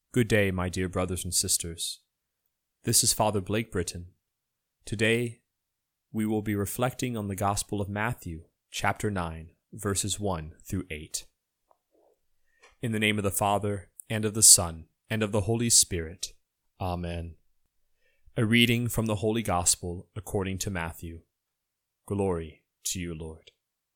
Good day, my dear brothers and sisters. This is Father Blake Britton. Today, we will be reflecting on the Gospel of Matthew, chapter 9, verses 1 through 8. In the name of the Father, and of the Son, and of the Holy Spirit. Amen. A reading from the Holy Gospel according to Matthew. Glory to you, Lord.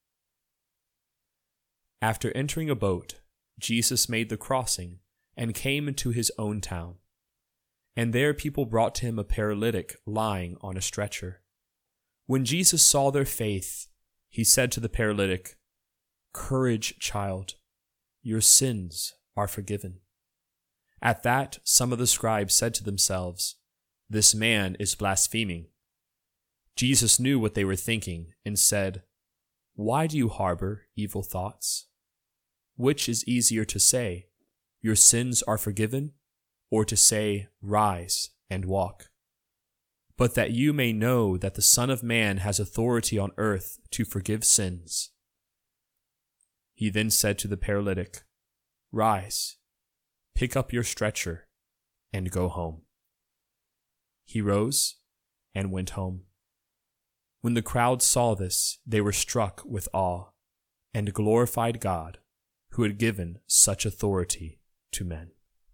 After entering a boat, Jesus made the crossing and came into his own town. And there people brought to him a paralytic lying on a stretcher. When Jesus saw their faith, he said to the paralytic, "Courage, child, your sins are forgiven." At that, some of the scribes said to themselves, "This man is blaspheming." Jesus knew what they were thinking and said, "Why do you harbor evil thoughts? Which is easier to say, 'Your sins are forgiven,' or to say, 'Rise and walk'? But that you may know that the Son of Man has authority on earth to forgive sins." He then said to the paralytic, "Rise, pick up your stretcher, and go home." He rose and went home. When the crowd saw this, they were struck with awe, and glorified God, who had given such authority to men.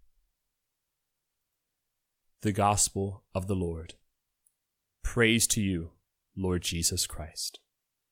The Gospel of the Lord. Praise to you, Lord Jesus Christ.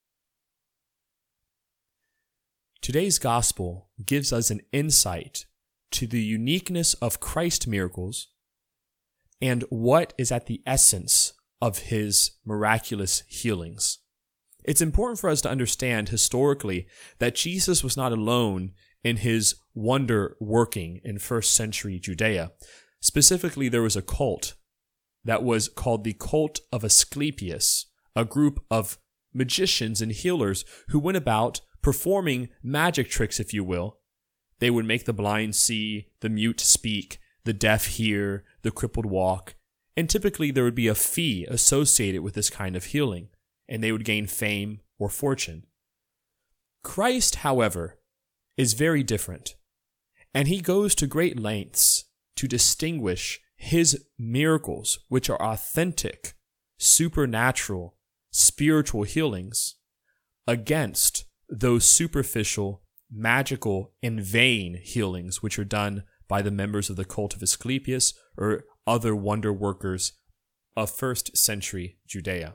Today's Gospel gives us an insight to the uniqueness of Christ's miracles and what is at the essence of his miraculous healings. It's important for us to understand historically that Jesus was not alone in his wonder working in first century Judea. Specifically, there was a cult that was called the cult of Asclepius, a group of magicians and healers who went about performing magic tricks, if you will. They would make the blind see, the mute speak, the deaf hear, the crippled walk, and typically there would be a fee associated with this kind of healing, and they would gain fame or fortune. Christ, however, is very different, and he goes to great lengths to distinguish his miracles, which are authentic, supernatural, spiritual healings, against those superficial, magical, and vain healings which are done by the members of the cult of Asclepius or other wonder workers of first century Judea.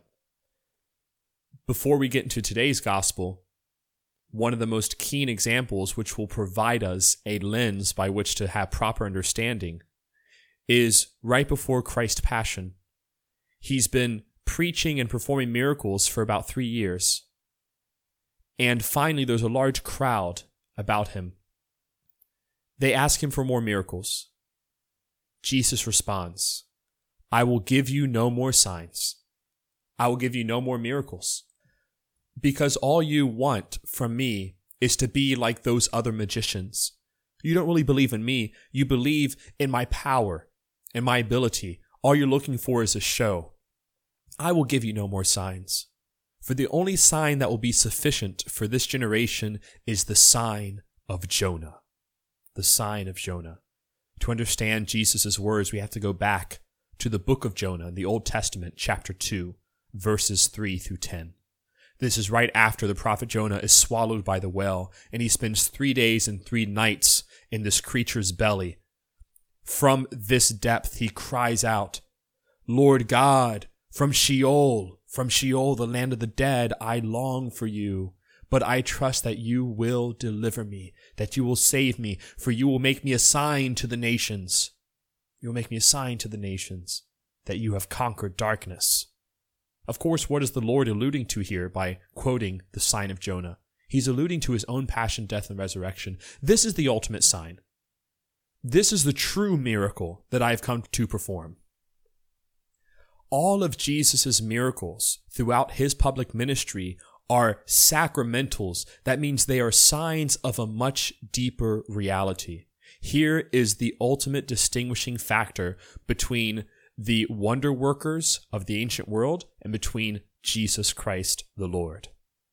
Before we get into today's gospel, one of the most keen examples which will provide us a lens by which to have proper understanding is right before Christ's Passion. He's been preaching and performing miracles for about 3 years. And finally, there's a large crowd about him. They ask him for more miracles. Jesus responds, "I will give you no more signs. I will give you no more miracles. Because all you want from me is to be like those other magicians. You don't really believe in me. You believe in my power and my ability. All you're looking for is a show. I will give you no more signs. For the only sign that will be sufficient for this generation is the sign of Jonah." The sign of Jonah. To understand Jesus' words, we have to go back to the book of Jonah in the Old Testament, chapter 2, verses 3 through 10. This is right after the prophet Jonah is swallowed by the whale, and he spends 3 days and 3 nights in this creature's belly. From this depth he cries out, "Lord God, from Sheol, the land of the dead, I long for you. But I trust that you will deliver me, that you will save me, for you will make me a sign to the nations. You will make me a sign to the nations that you have conquered darkness." Of course, what is the Lord alluding to here by quoting the sign of Jonah? He's alluding to his own passion, death, and resurrection. This is the ultimate sign. This is the true miracle that I have come to perform. All of Jesus' miracles throughout his public ministry are sacramentals. That means they are signs of a much deeper reality. Here is the ultimate distinguishing factor between the wonder workers of the ancient world and between Jesus Christ the Lord.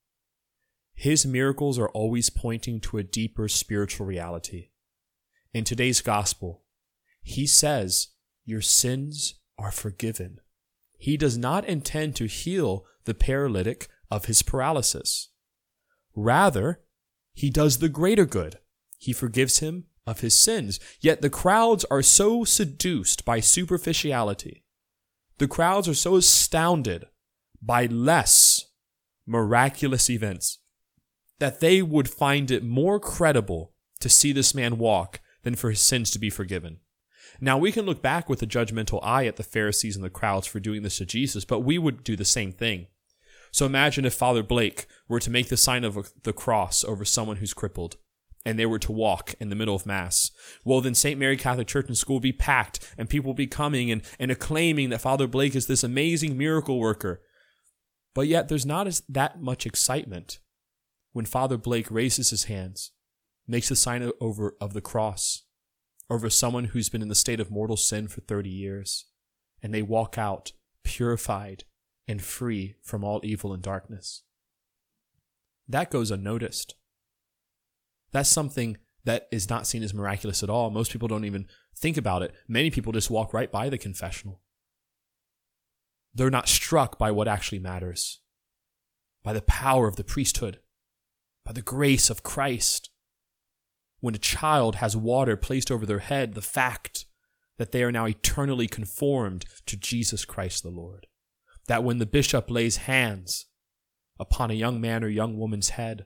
His miracles are always pointing to a deeper spiritual reality. In today's gospel, he says, your sins are forgiven. He does not intend to heal the paralytic of his paralysis. Rather, he does the greater good. He forgives him of his sins. Yet the crowds are so seduced by superficiality. The crowds are so astounded by less miraculous events that they would find it more credible to see this man walk than for his sins to be forgiven. Now, we can look back with a judgmental eye at the Pharisees and the crowds for doing this to Jesus, but we would do the same thing. So imagine if Father Blake were to make the sign of the cross over someone who's crippled, and they were to walk in the middle of Mass. Well, then St. Mary Catholic Church and School would be packed, and people would be coming and acclaiming that Father Blake is this amazing miracle worker. But yet there's not that much excitement when Father Blake raises his hands, makes the sign of the cross over someone who's been in the state of mortal sin for 30 years, and they walk out purified and free from all evil and darkness. That goes unnoticed. That's something that is not seen as miraculous at all. Most people don't even think about it. Many people just walk right by the confessional. They're not struck by what actually matters, by the power of the priesthood, by the grace of Christ. When a child has water placed over their head, the fact that they are now eternally conformed to Jesus Christ the Lord. That when the bishop lays hands upon a young man or young woman's head,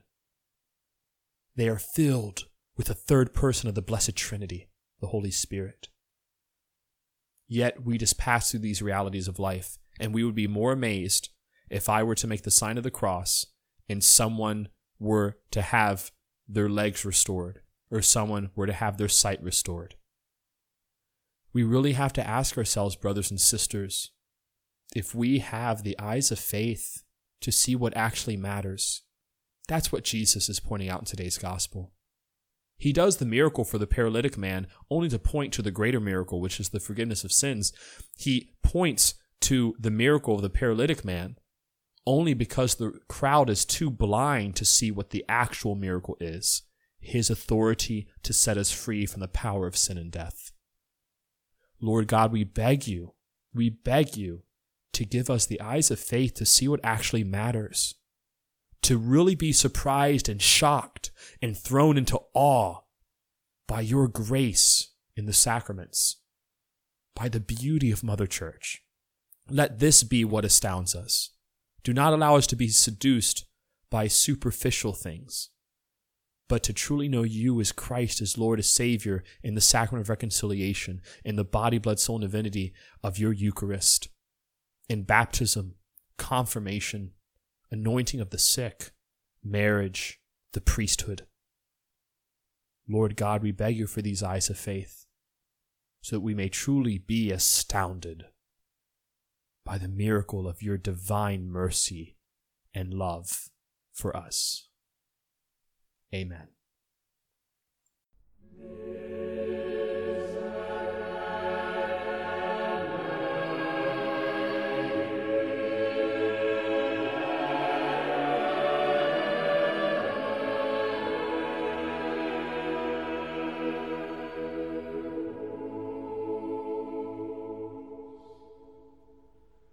they are filled with the third person of the Blessed Trinity, the Holy Spirit. Yet we just pass through these realities of life, and we would be more amazed if I were to make the sign of the cross and someone were to have their legs restored, or someone were to have their sight restored. We really have to ask ourselves, brothers and sisters, if we have the eyes of faith to see what actually matters. That's what Jesus is pointing out in today's gospel. He does the miracle for the paralytic man only to point to the greater miracle, which is the forgiveness of sins. He points to the miracle of the paralytic man only because the crowd is too blind to see what the actual miracle is, his authority to set us free from the power of sin and death. Lord God, we beg you to give us the eyes of faith to see what actually matters, to really be surprised and shocked and thrown into awe by your grace in the sacraments, by the beauty of Mother Church. Let this be what astounds us. Do not allow us to be seduced by superficial things, but to truly know you as Christ, as Lord, as Savior in the sacrament of reconciliation, in the body, blood, soul, and divinity of your Eucharist, in baptism, confirmation, anointing of the sick, marriage, the priesthood. Lord God, we beg you for these eyes of faith, so that we may truly be astounded by the miracle of your divine mercy and love for us. Amen.